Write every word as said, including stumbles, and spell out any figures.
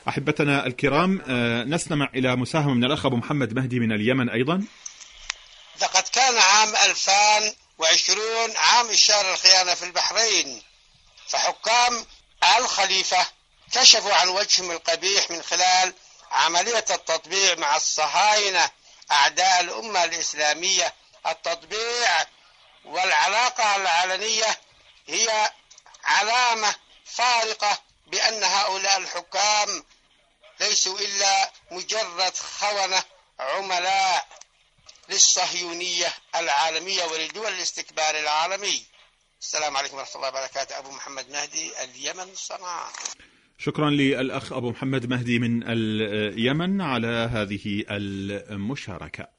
أحبتنا الكرام، نستمع إلى مساهمة من الأخ أبو محمد مهدي من اليمن أيضا. لقد كان عام ألفين وعشرين عام إشار الخيانة في البحرين، فحكام آل خليفة كشفوا عن وجههم القبيح من خلال عملية التطبيع مع الصهاينة أعداء الأمة الإسلامية. التطبيع والعلاقة العلنية هي علامة فارقة بأن هؤلاء الحكام ليسوا إلا مجرد خونة عملاء للصهيونية العالمية ولدول الاستكبار العالمي. السلام عليكم ورحمة الله وبركاته. أبو محمد مهدي، اليمن، صنعاء. شكرا للأخ أبو محمد مهدي من اليمن على هذه المشاركة.